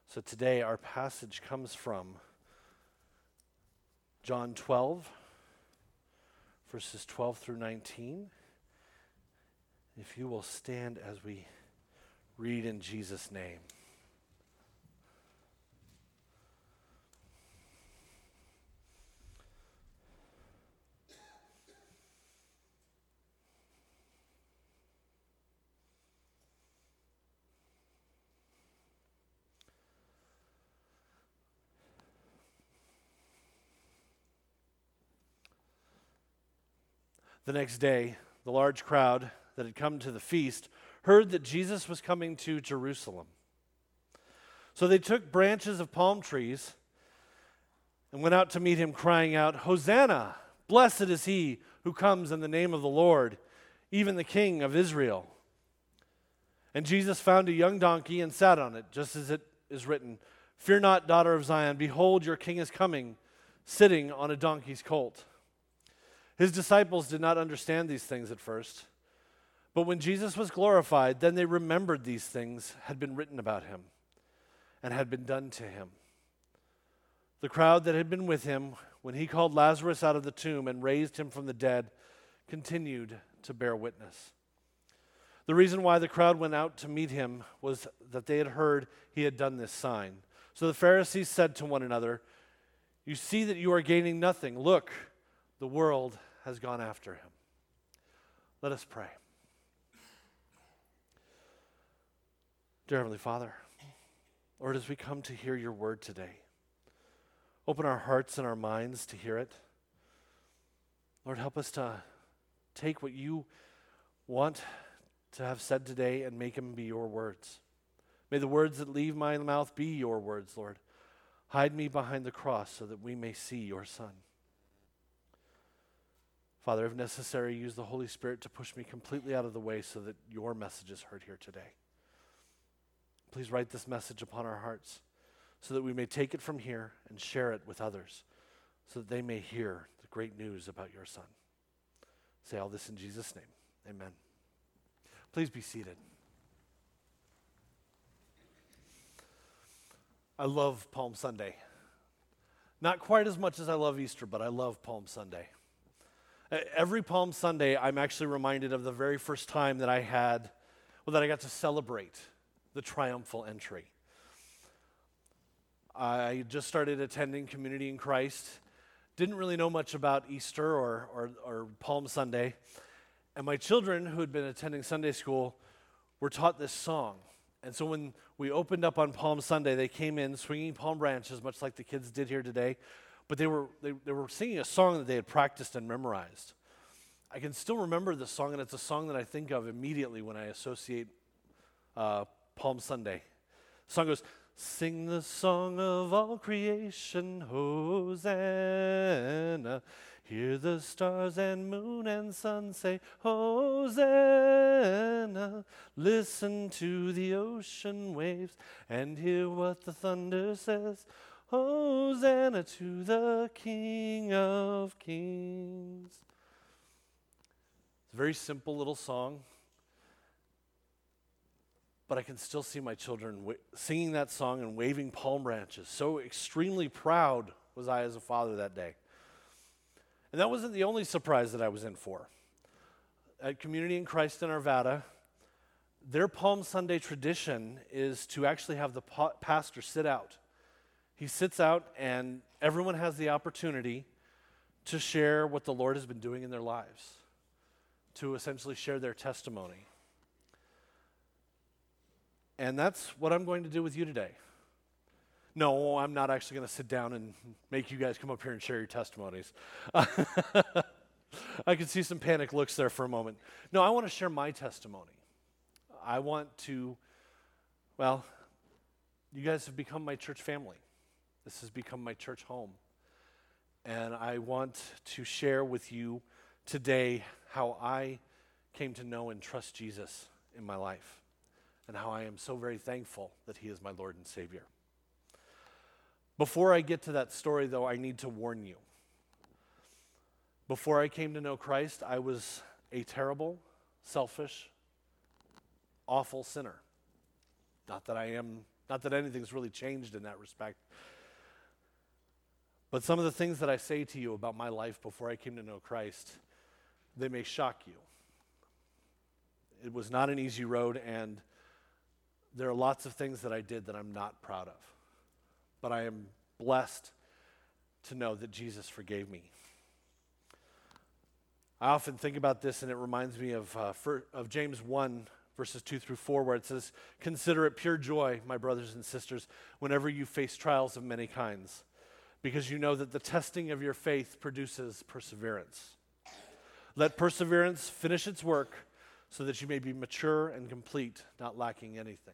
So today our passage comes from John 12, verses 12 through 19. If you will stand as we read in Jesus' name. The next day, the large crowd that had come to the feast heard that Jesus was coming to Jerusalem. So they took branches of palm trees and went out to meet him, crying out, "Hosanna! Blessed is he who comes in the name of the Lord, even the King of Israel." And Jesus found a young donkey and sat on it, just as it is written, "Fear not, daughter of Zion, behold, your king is coming, sitting on a donkey's colt." His disciples did not understand these things at first. But when Jesus was glorified, then they remembered these things had been written about him and had been done to him. The crowd that had been with him when he called Lazarus out of the tomb and raised him from the dead continued to bear witness. The reason why the crowd went out to meet him was that they had heard he had done this sign. So the Pharisees said to one another, "You see that you are gaining nothing. Look, the world has gone after him." Let us pray. Dear Heavenly Father, Lord, as we come to hear your word today, open our hearts and our minds to hear it. Lord, help us to take what you want to have said today and make them be your words. May the words that leave my mouth be your words, Lord. Hide me behind the cross so that we may see your Son. Father, if necessary, use the Holy Spirit to push me completely out of the way so that your message is heard here today. Please write this message upon our hearts so that we may take it from here and share it with others so that they may hear the great news about your Son. Say all this in Jesus' name. Amen. Please be seated. I love Palm Sunday. Not quite as much as I love Easter, but I love Palm Sunday. Every Palm Sunday, I'm actually reminded of the very first time that I got to celebrate the triumphal entry. I just started attending Community in Christ, didn't really know much about Easter or Palm Sunday, and my children who had been attending Sunday school were taught this song. And so when we opened up on Palm Sunday, they came in swinging palm branches, much like the kids did here today. But they were singing a song that they had practiced and memorized. I can still remember the song, and it's a song that I think of immediately when I associate Palm Sunday. The song goes, "Sing the song of all creation, Hosanna. Hear the stars and moon and sun say, Hosanna. Listen to the ocean waves and hear what the thunder says, Hosanna to the King of Kings." It's a very simple little song, but I can still see my children singing that song and waving palm branches. So extremely proud was I as a father that day. And that wasn't the only surprise that I was in for. At Community in Christ in Arvada, their Palm Sunday tradition is to actually have the pastor sit out. He sits out, and everyone has the opportunity to share what the Lord has been doing in their lives, to essentially share their testimony. And that's what I'm going to do with you today. No, I'm not actually going to sit down and make you guys come up here and share your testimonies. I could see some panic looks there for a moment. No, I want to share my testimony. I want to, you guys have become my church family. This has become my church home. And I want to share with you today how I came to know and trust Jesus in my life and how I am so very thankful that he is my Lord and Savior. Before I get to that story, though, I need to warn you. Before I came to know Christ, I was a terrible, selfish, awful sinner. Not that I am Not that anything's really changed in that respect. But some of the things that I say to you about my life before I came to know Christ, they may shock you. It was not an easy road, and there are lots of things that I did that I'm not proud of. But I am blessed to know that Jesus forgave me. I often think about this, and it reminds me of James 1, verses 2 through 4, where it says, "Consider it pure joy, my brothers and sisters, whenever you face trials of many kinds, because you know that the testing of your faith produces perseverance. Let perseverance finish its work, so that you may be mature and complete, not lacking anything."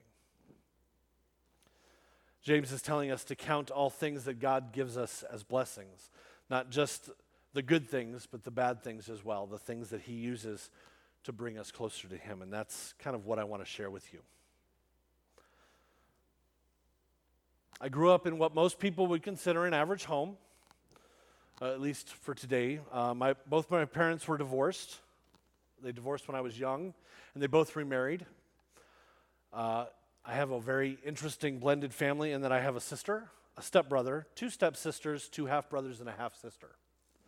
James is telling us to count all things that God gives us as blessings, not just the good things, but the bad things as well, the things that he uses to bring us closer to him. And that's kind of what I want to share with you. I grew up in what most people would consider an average home, at least for today. Both my parents were divorced. They divorced when I was young, and they both remarried. I have a very interesting blended family in that I have a sister, a stepbrother, 2 stepsisters, 2 half-brothers, and a half-sister.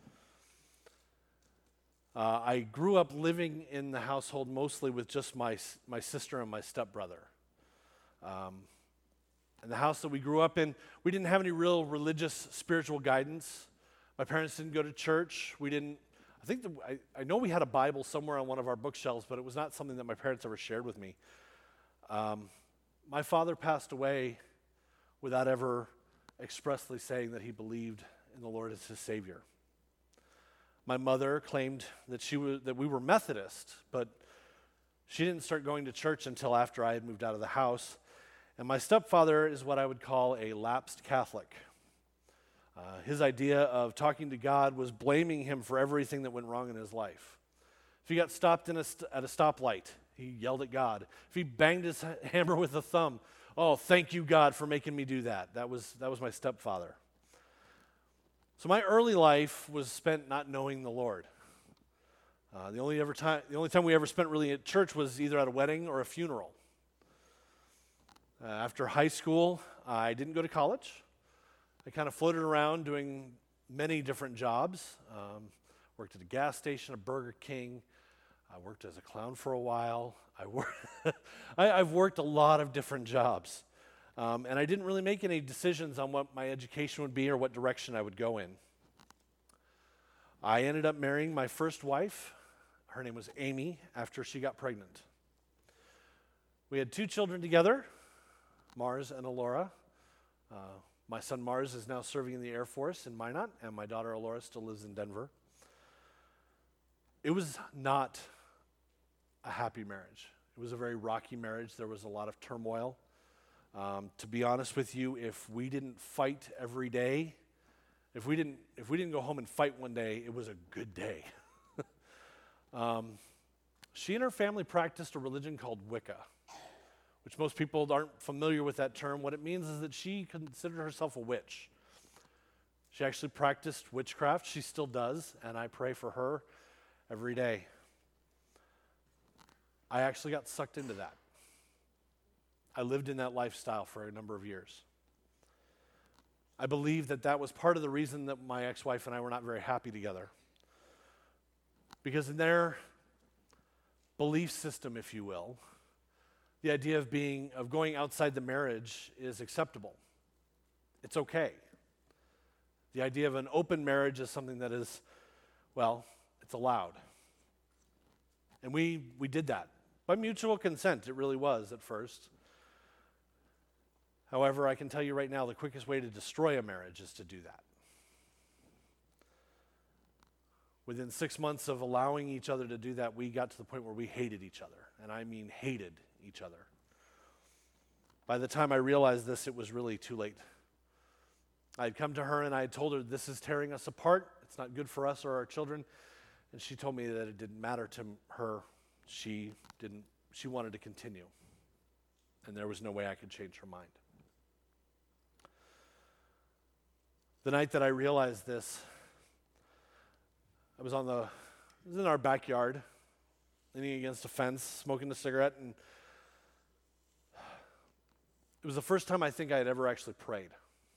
I grew up living in the household mostly with just my sister and my stepbrother. And the house that we grew up in, we didn't have any real religious, spiritual guidance. My parents didn't go to church. I know we had a Bible somewhere on one of our bookshelves, but it was not something that my parents ever shared with me. My father passed away without ever expressly saying that he believed in the Lord as his Savior. My mother claimed that we were Methodist, but she didn't start going to church until after I had moved out of the house. And my stepfather is what I would call a lapsed Catholic. His idea of talking to God was blaming him for everything that went wrong in his life. If he got stopped at a stoplight, he yelled at God. If he banged his hammer with a thumb, "Oh, thank you, God, for making me do that." That was my stepfather. So my early life was spent not knowing the Lord. The only time we ever spent really at church was either at a wedding or a funeral. After high school, I didn't go to college. I kind of floated around doing many different jobs. Worked at a gas station, a Burger King. I worked as a clown for a while. I've worked a lot of different jobs. And I didn't really make any decisions on what my education would be or what direction I would go in. I ended up marrying my first wife. Her name was Amy, after she got pregnant. We had 2 children together, Mars and Alora. My son Mars is now serving in the Air Force in Minot, and my daughter Alora still lives in Denver. It was not a happy marriage. It was a very rocky marriage. There was a lot of turmoil. To be honest with you, if we didn't fight every day, if we didn't go home and fight one day, it was a good day. She and her family practiced a religion called Wicca, which most people aren't familiar with that term. What it means is that she considered herself a witch. She actually practiced witchcraft. She still does, and I pray for her every day. I actually got sucked into that. I lived in that lifestyle for a number of years. I believe that was part of the reason that my ex-wife and I were not very happy together. Because in their belief system, if you will, the idea of going outside the marriage is acceptable. It's okay. The idea of an open marriage is something that is, it's allowed. And we did that. By mutual consent, it really was at first. However, I can tell you right now, the quickest way to destroy a marriage is to do that. Within 6 months of allowing each other to do that, we got to the point where we hated each other, and I mean hated each other. By the time I realized this, it was really too late. I had come to her and I had told her, "This is tearing us apart. It's not good for us or our children." And she told me that it didn't matter to her. She wanted to continue. And there was no way I could change her mind. The night that I realized this, I was in our backyard, leaning against a fence, smoking a cigarette, and It was the first time I think I had ever actually prayed.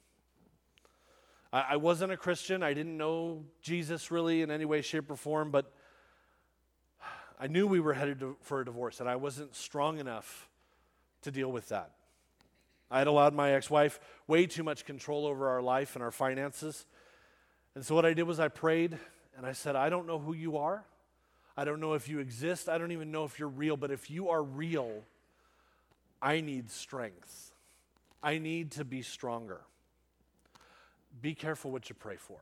I wasn't a Christian. I didn't know Jesus really in any way, shape, or form, but I knew we were headed for a divorce, and I wasn't strong enough to deal with that. I had allowed my ex-wife way too much control over our life and our finances. And so what I did was I prayed, and I said, I don't know who you are. I don't know if you exist. I don't even know if you're real, but if you are real, I need strength. I need to be stronger. Be careful what you pray for.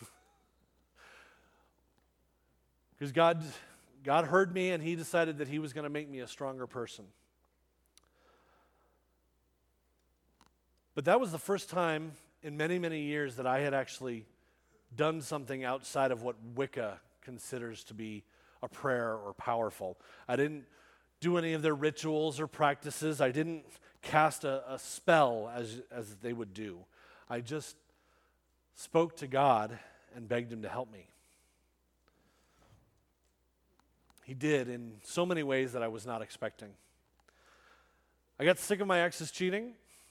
Because God heard me, and he decided that he was going to make me a stronger person. But that was the first time in many, many years that I had actually done something outside of what Wicca considers to be a prayer or powerful. I didn't do any of their rituals or practices. I didn't cast a spell as they would do. I just spoke to God and begged him to help me. He did in so many ways that I was not expecting. I got sick of my ex's cheating.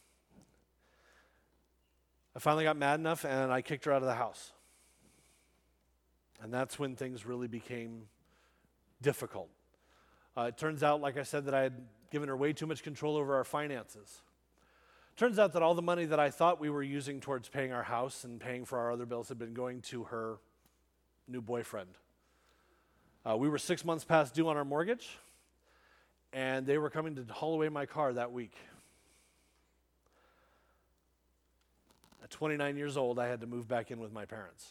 I finally got mad enough and I kicked her out of the house. And that's when things really became difficult. It turns out, like I said, that I had given her way too much control over our finances. Turns out that all the money that I thought we were using towards paying our house and paying for our other bills had been going to her new boyfriend. We were 6 months past due on our mortgage, and they were coming to haul away my car that week. At 29 years old, I had to move back in with my parents.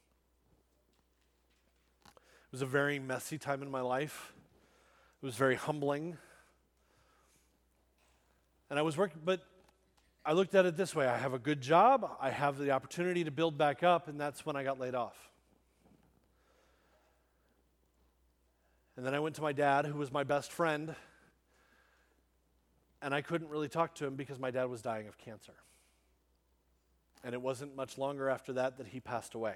It was a very messy time in my life. It was very humbling. And I was working, but I looked at it this way. I have a good job. I have the opportunity to build back up, and that's when I got laid off. And then I went to my dad, who was my best friend, and I couldn't really talk to him because my dad was dying of cancer. And it wasn't much longer after that he passed away.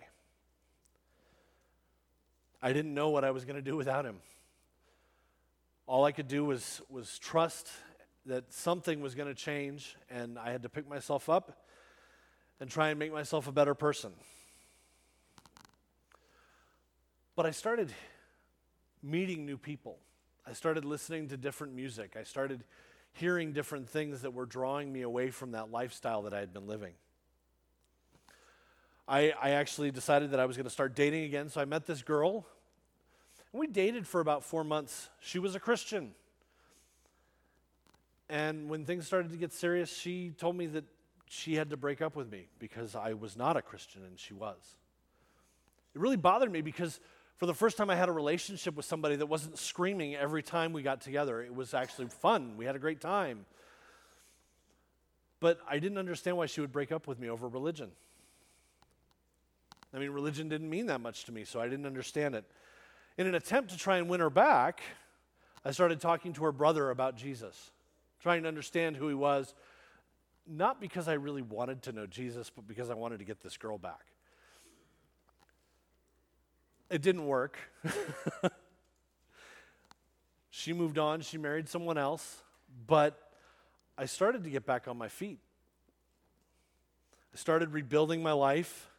I didn't know what I was going to do without him. All I could do was trust that something was going to change, and I had to pick myself up and try and make myself a better person. But I started meeting new people. I started listening to different music. I started hearing different things that were drawing me away from that lifestyle that I had been living. I actually decided that I was going to start dating again, so I met this girl, and we dated for about 4 months. She was a Christian. And when things started to get serious, she told me that she had to break up with me because I was not a Christian and she was. It really bothered me because for the first time I had a relationship with somebody that wasn't screaming every time we got together. It was actually fun. We had a great time. But I didn't understand why she would break up with me over religion. I mean, religion didn't mean that much to me, so I didn't understand it. In an attempt to try and win her back, I started talking to her brother about Jesus, trying to understand who he was, not because I really wanted to know Jesus, but because I wanted to get this girl back. It didn't work. She moved on, she married someone else, but I started to get back on my feet. I started rebuilding my life.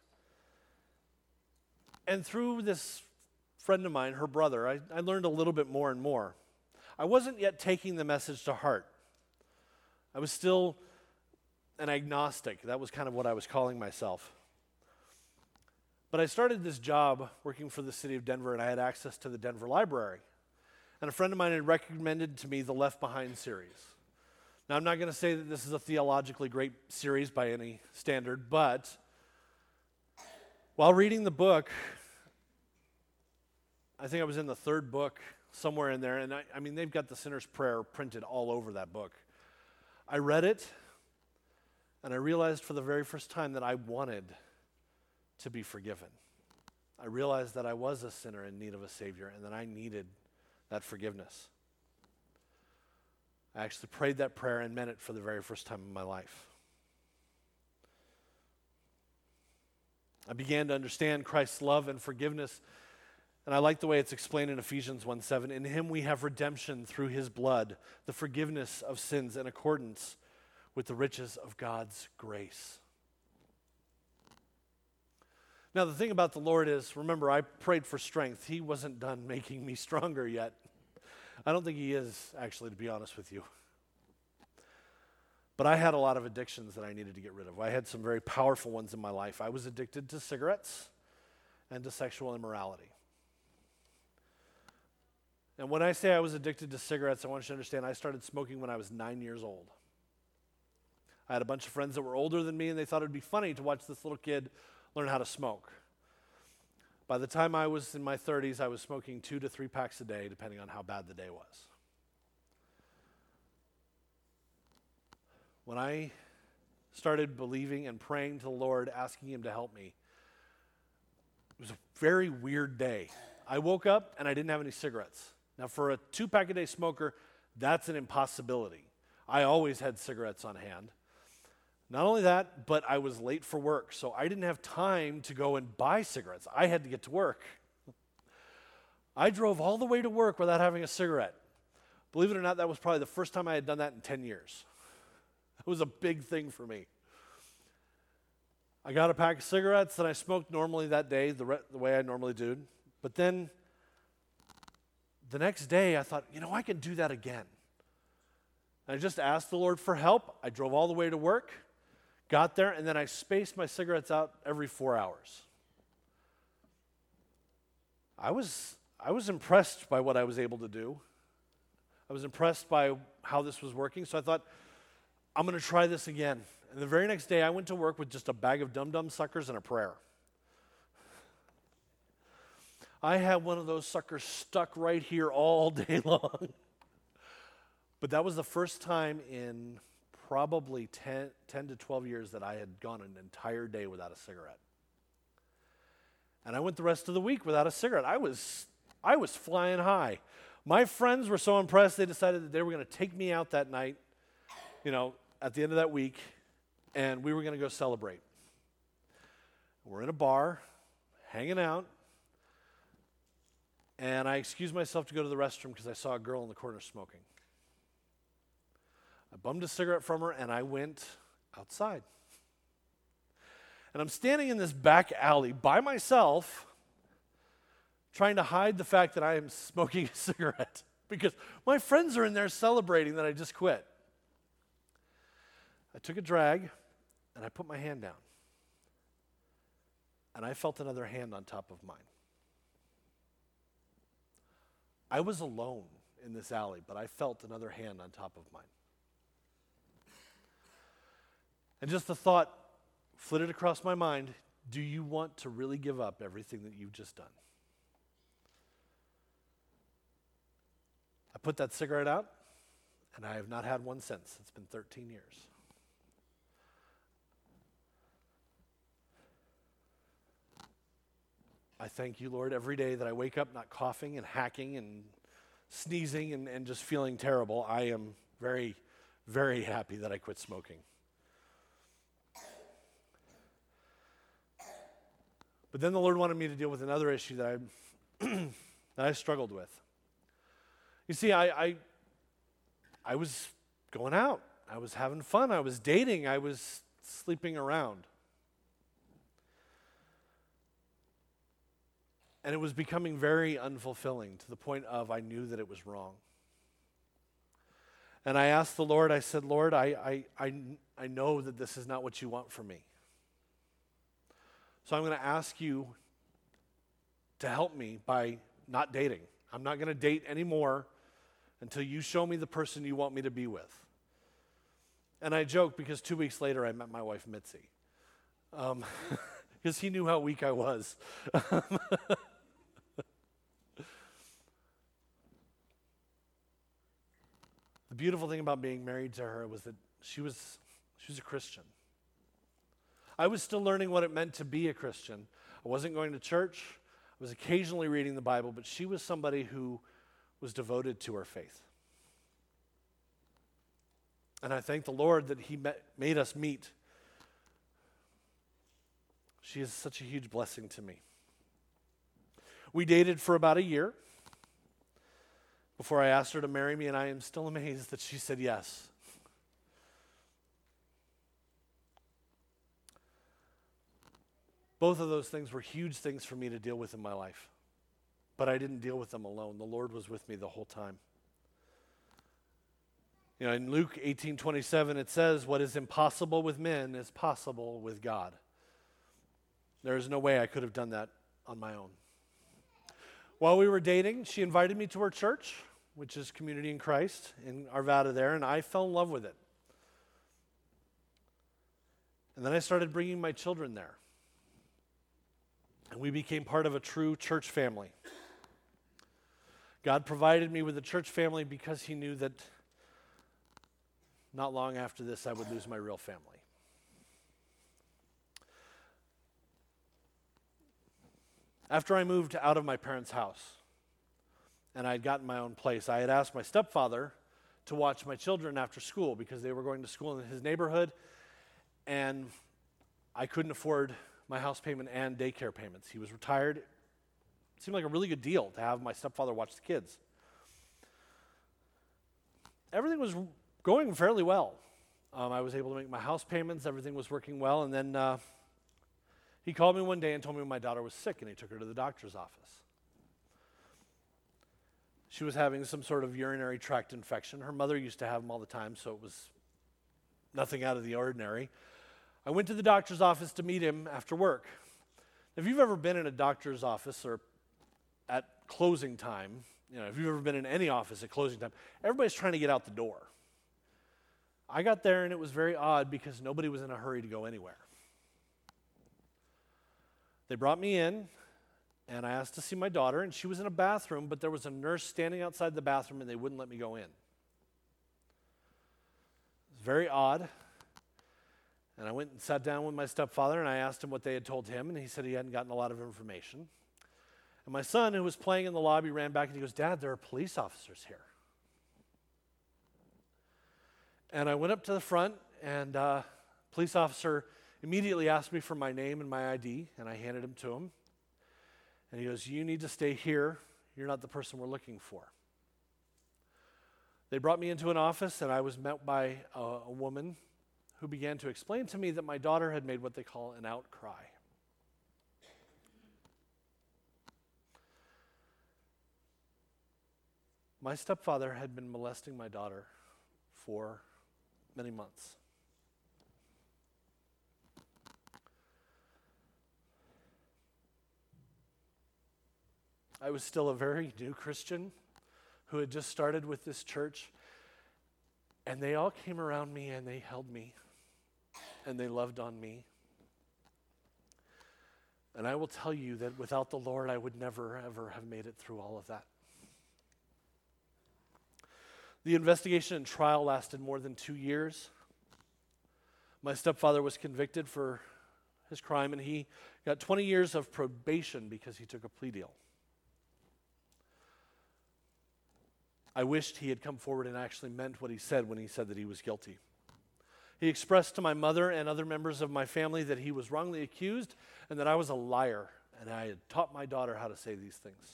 And through this friend of mine, her brother, I learned a little bit more and more. I wasn't yet taking the message to heart. I was still an agnostic. That was kind of what I was calling myself. But I started this job working for the city of Denver, and I had access to the Denver Library. And a friend of mine had recommended to me the Left Behind series. Now, I'm not going to say that this is a theologically great series by any standard, but while reading the book, I think I was in the third book, somewhere in there, and I mean, they've got the sinner's prayer printed all over that book. I read it, and I realized for the very first time that I wanted to be forgiven. I realized that I was a sinner in need of a Savior, and that I needed that forgiveness. I actually prayed that prayer and meant it for the very first time in my life. I began to understand Christ's love and forgiveness. And I like the way it's explained in Ephesians 1:7. In him we have redemption through his blood, the forgiveness of sins in accordance with the riches of God's grace. Now, the thing about the Lord is, remember, I prayed for strength. He wasn't done making me stronger yet. I don't think he is, actually, to be honest with you. But I had a lot of addictions that I needed to get rid of. I had some very powerful ones in my life. I was addicted to cigarettes and to sexual immorality. And when I say I was addicted to cigarettes, I want you to understand I started smoking when I was 9 years old. I had a bunch of friends that were older than me, and they thought it would be funny to watch this little kid learn how to smoke. By the time I was in my 30s, I was smoking 2 to 3 packs a day, depending on how bad the day was. When I started believing and praying to the Lord, asking him to help me, it was a very weird day. I woke up and I didn't have any cigarettes. Now, for a 2-pack-a-day smoker, that's an impossibility. I always had cigarettes on hand. Not only that, but I was late for work, so I didn't have time to go and buy cigarettes. I had to get to work. I drove all the way to work without having a cigarette. Believe it or not, that was probably the first time I had done that in 10 years. It was a big thing for me. I got a pack of cigarettes and I smoked normally that day, the way I normally do. But then the next day I thought, I can do that again. And I just asked the Lord for help. I drove all the way to work, got there, and then I spaced my cigarettes out every 4 hours. I was impressed by what I was able to do. I was impressed by how this was working, so I thought, I'm going to try this again. And the very next day, I went to work with just a bag of dum-dum suckers and a prayer. I had one of those suckers stuck right here all day long. But that was the first time in probably 10 to 12 years that I had gone an entire day without a cigarette. And I went the rest of the week without a cigarette. I was flying high. My friends were so impressed, they decided that they were going to take me out that night, at the end of that week, and we were going to go celebrate. We're in a bar, hanging out, and I excused myself to go to the restroom because I saw a girl in the corner smoking. I bummed a cigarette from her, and I went outside. And I'm standing in this back alley by myself, trying to hide the fact that I am smoking a cigarette because my friends are in there celebrating that I just quit. I took a drag, and I put my hand down. And I felt another hand on top of mine. I was alone in this alley, but I felt another hand on top of mine. And just the thought flitted across my mind, do you want to really give up everything that you've just done? I put that cigarette out, and I have not had one since. It's been 13 years. I thank you, Lord, every day that I wake up not coughing and hacking and sneezing and just feeling terrible. I am very, very happy that I quit smoking. But then the Lord wanted me to deal with another issue that I struggled with. You see, I was going out. I was having fun. I was dating. I was sleeping around. And it was becoming very unfulfilling to the point of I knew that it was wrong. And I asked the Lord, I said, Lord, I know that this is not what you want for me. So I'm going to ask you to help me by not dating. I'm not going to date anymore until you show me the person you want me to be with. And I joke because 2 weeks later I met my wife, Mitzi. Because he knew how weak I was. The beautiful thing about being married to her was that she was a Christian. I was still learning what it meant to be a Christian. I wasn't going to church. I was occasionally reading the Bible, but she was somebody who was devoted to her faith. And I thank the Lord that he made us meet. She is such a huge blessing to me. We dated for about a year before I asked her to marry me, and I am still amazed that she said yes. Both of those things were huge things for me to deal with in my life. But I didn't deal with them alone. The Lord was with me the whole time. You know, in Luke 18:27, it says, "What is impossible with men is possible with God." There is no way I could have done that on my own. While we were dating, she invited me to her church, which is Community in Christ, in Arvada there, and I fell in love with it. And then I started bringing my children there. And we became part of a true church family. God provided me with a church family because he knew that not long after this I would lose my real family. After I moved out of my parents' house and I had gotten my own place, I had asked my stepfather to watch my children after school because they were going to school in his neighborhood, and I couldn't afford my house payment and daycare payments. He was retired. It seemed like a really good deal to have my stepfather watch the kids. Everything was going fairly well. I was able to make my house payments. Everything was working well. And then he called me one day and told me my daughter was sick, and he took her to the doctor's office. She was having some sort of urinary tract infection. Her mother used to have them all the time, so it was nothing out of the ordinary. I went to the doctor's office to meet him after work. If you've ever been in a doctor's office or at closing time, if you've ever been in any office at closing time, everybody's trying to get out the door. I got there and it was very odd because nobody was in a hurry to go anywhere. They brought me in and I asked to see my daughter, and she was in a bathroom, but there was a nurse standing outside the bathroom and they wouldn't let me go in. It was very odd. And I went and sat down with my stepfather and I asked him what they had told him, and he said he hadn't gotten a lot of information. And my son, who was playing in the lobby, ran back and he goes, "Dad, there are police officers here." And I went up to the front, and police officer immediately asked me for my name and my ID, and I handed him to him. And he goes, "You need to stay here. You're not the person we're looking for." They brought me into an office, and I was met by a woman who began to explain to me that my daughter had made what they call an outcry. My stepfather had been molesting my daughter for many months. I was still a very new Christian who had just started with this church, and they all came around me and they held me and they loved on me. And I will tell you that without the Lord, I would never, ever have made it through all of that. The investigation and trial lasted more than 2 years. My stepfather was convicted for his crime, and he got 20 years of probation because he took a plea deal. I wished he had come forward and actually meant what he said when he said that he was guilty. He expressed to my mother and other members of my family that he was wrongly accused and that I was a liar, and I had taught my daughter how to say these things.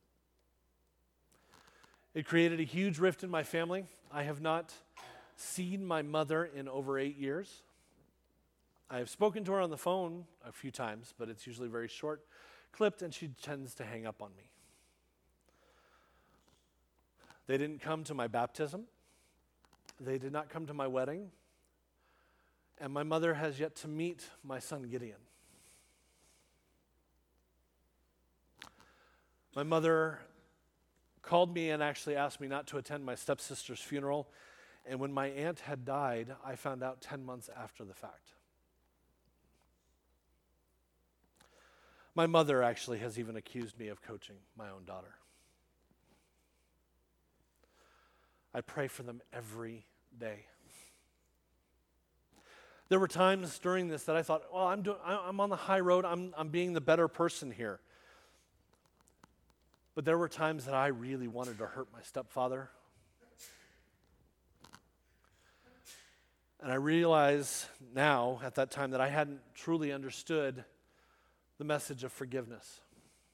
It created a huge rift in my family. I have not seen my mother in over 8 years. I have spoken to her on the phone a few times, but it's usually very short, clipped, and she tends to hang up on me. They didn't come to my baptism. They did not come to my wedding. And my mother has yet to meet my son Gideon. My mother called me and actually asked me not to attend my stepsister's funeral. And when my aunt had died, I found out 10 months after the fact. My mother actually has even accused me of coaching my own daughter. I pray for them every day. There were times during this that I thought, well, I'm on the high road. I'm being the better person here. But there were times that I really wanted to hurt my stepfather. And I realize now, at that time, that I hadn't truly understood the message of forgiveness.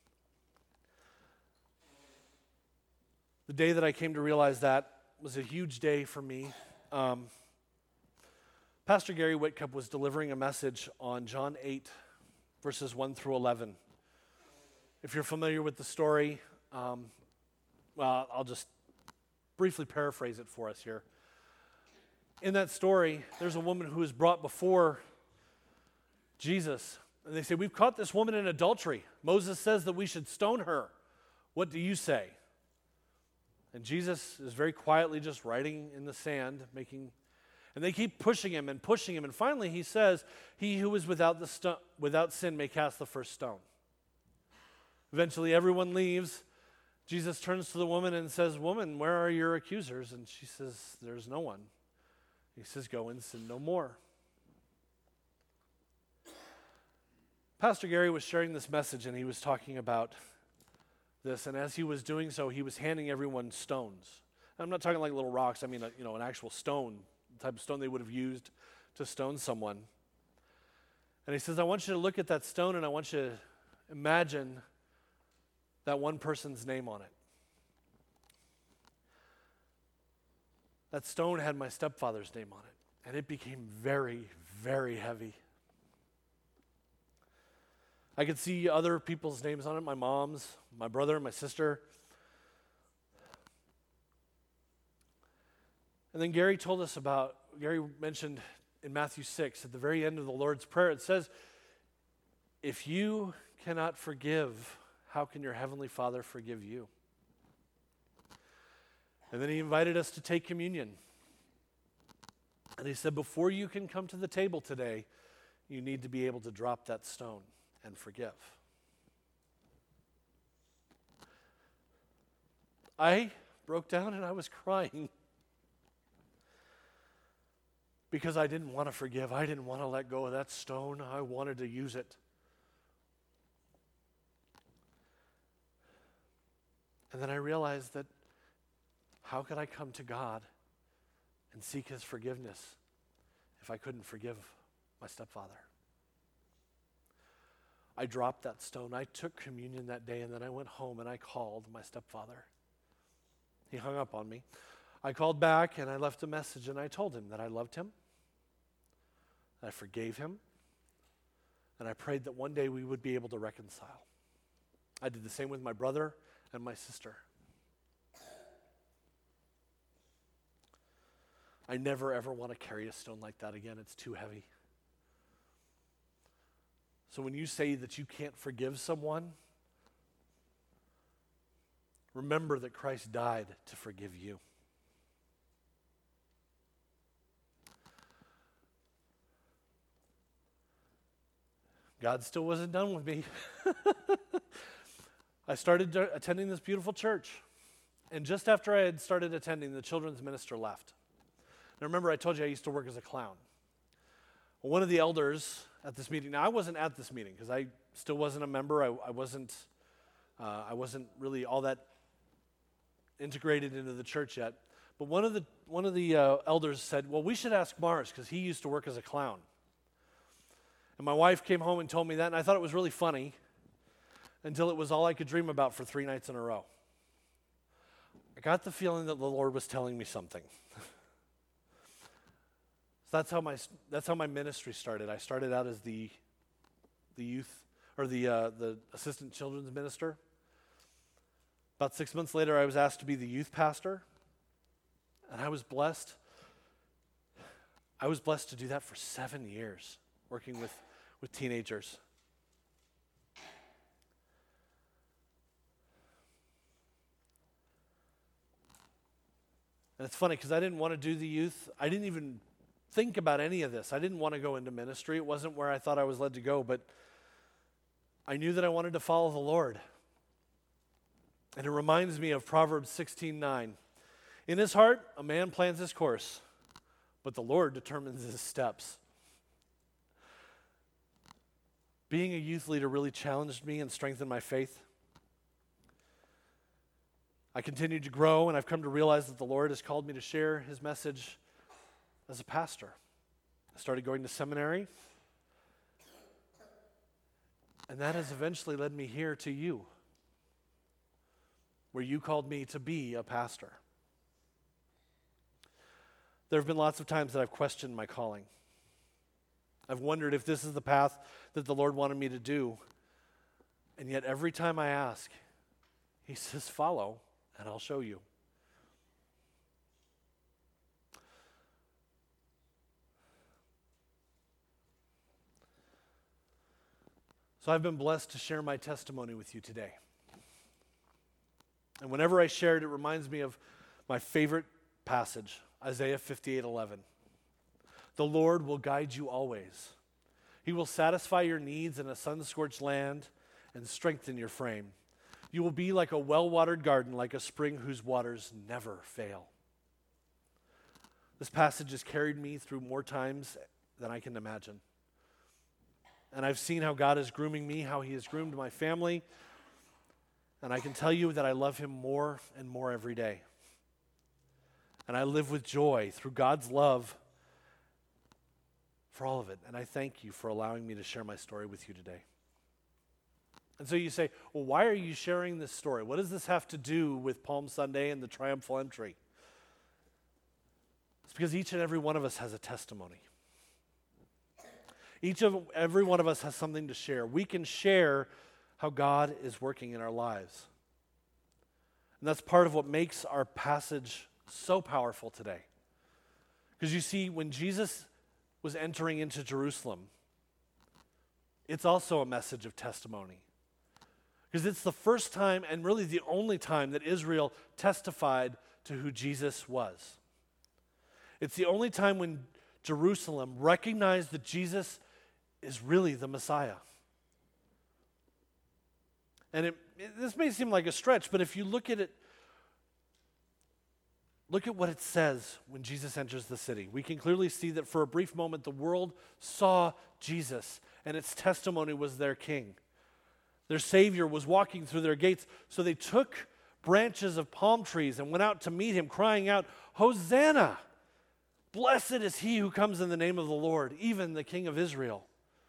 The day that I came to realize that was a huge day for me. Pastor Gary Whitcup was delivering a message on John 8, verses 1 through 11. If you're familiar with the story, well, I'll just briefly paraphrase it for us here. In that story, there's a woman who is brought before Jesus, and they say, "We've caught this woman in adultery. Moses says that we should stone her. What do you say?" And Jesus is very quietly just writing in the sand, and they keep pushing him, and finally he says, "He who is without sin may cast the first stone." Eventually everyone leaves. Jesus turns to the woman and says, "Woman, where are your accusers?" And she says, "There's no one." He says, "Go and sin no more." Pastor Gary was sharing this message, and he was talking about this, and as he was doing so, he was handing everyone stones. And I'm not talking like little rocks. I mean, an actual stone, the type of stone they would have used to stone someone. And he says, "I want you to look at that stone, and I want you to imagine that one person's name on it." That stone had my stepfather's name on it, and it became very, very heavy. I could see other people's names on it, my mom's, my brother, my sister. And then Gary mentioned in Matthew 6, at the very end of the Lord's Prayer, it says, "If you cannot forgive, how can your heavenly Father forgive you?" And then he invited us to take communion. And he said, before you can come to the table today, you need to be able to drop that stone and forgive. I broke down and I was crying because I didn't want to forgive. I didn't want to let go of that stone. I wanted to use it. And then I realized that how could I come to God and seek his forgiveness if I couldn't forgive my stepfather? I dropped that stone. I took communion that day, and then I went home and I called my stepfather. He hung up on me. I called back and I left a message, and I told him that I loved him, I forgave him, and I prayed that one day we would be able to reconcile. I did the same with my brother and my sister. I never, ever want to carry a stone like that again. It's too heavy. So when you say that you can't forgive someone, remember that Christ died to forgive you. God still wasn't done with me. I started attending this beautiful church. And just after I had started attending, the children's minister left. Now remember, I told you I used to work as a clown. Well, one of the elders at this meeting, now I wasn't at this meeting because I still wasn't a member. I wasn't really all that integrated into the church yet. But one of the elders said, "Well, we should ask Mars because he used to work as a clown." And my wife came home and told me that, and I thought it was really funny until it was all I could dream about for 3 nights in a row. I got the feeling that the Lord was telling me something. So that's how my ministry started. I started out as the youth or the assistant children's minister. About 6 months later, I was asked to be the youth pastor, and I was blessed. I was blessed to do that for 7 years, working with teenagers. And it's funny because I didn't want to do the youth. I didn't even think about any of this. I didn't want to go into ministry. It wasn't where I thought I was led to go, but I knew that I wanted to follow the Lord. And it reminds me of Proverbs 16:9. In his heart, a man plans his course, but the Lord determines his steps. Being a youth leader really challenged me and strengthened my faith. I continued to grow, and I've come to realize that the Lord has called me to share his message as a pastor. I started going to seminary, and that has eventually led me here to you, where you called me to be a pastor. There have been lots of times that I've questioned my calling. I've wondered if this is the path that the Lord wanted me to do. And yet every time I ask, he says, follow, and I'll show you. So I've been blessed to share my testimony with you today. And whenever I share it, it reminds me of my favorite passage, Isaiah 58:11. The Lord will guide you always. He will satisfy your needs in a sun-scorched land and strengthen your frame. You will be like a well-watered garden, like a spring whose waters never fail. This passage has carried me through more times than I can imagine. And I've seen how God is grooming me, how he has groomed my family. And I can tell you that I love him more and more every day. And I live with joy through God's love for all of it. And I thank you for allowing me to share my story with you today. And so you say, well, why are you sharing this story? What does this have to do with Palm Sunday and the triumphal entry? It's because each and every one of us has a testimony. Every one of us has something to share. We can share how God is working in our lives. And that's part of what makes our passage so powerful today. Because you see, when Jesus was entering into Jerusalem, it's also a message of testimony. Because it's the first time, and really the only time, that Israel testified to who Jesus was. It's the only time when Jerusalem recognized that Jesus is really the Messiah. And this may seem like a stretch, but if you look at it, look at what it says when Jesus enters the city. We can clearly see that for a brief moment the world saw Jesus, and its testimony was their king. Their Savior was walking through their gates, so they took branches of palm trees and went out to meet him, crying out, Hosanna! Blessed is he who comes in the name of the Lord, even the King of Israel.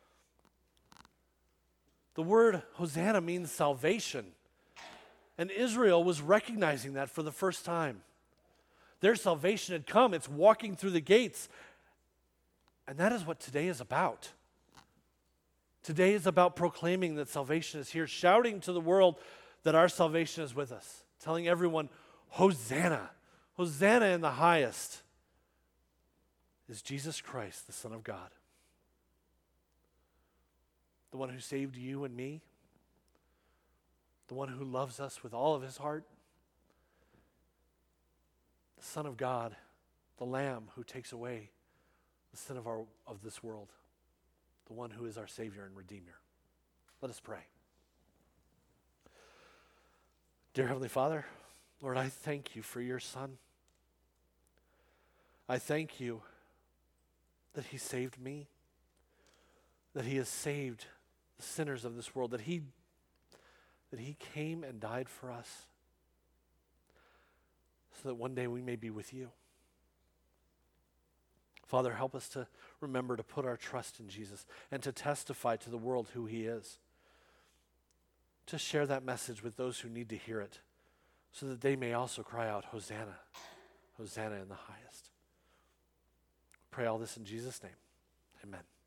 The word Hosanna means salvation, and Israel was recognizing that for the first time. Their salvation had come. It's walking through the gates. And that is what today is about. Today is about proclaiming that salvation is here, shouting to the world that our salvation is with us, telling everyone, Hosanna, Hosanna in the highest is Jesus Christ, the Son of God. The one who saved you and me, the one who loves us with all of his heart, the Son of God, the Lamb who takes away the sin of this world, the one who is our Savior and Redeemer. Let us pray. Dear Heavenly Father, Lord, I thank you for your Son. I thank you that he saved me, that he has saved the sinners of this world, that he came and died for us so that one day we may be with you. Father, help us to remember to put our trust in Jesus and to testify to the world who he is, to share that message with those who need to hear it so that they may also cry out, Hosanna, Hosanna in the highest. Pray all this in Jesus' name. Amen.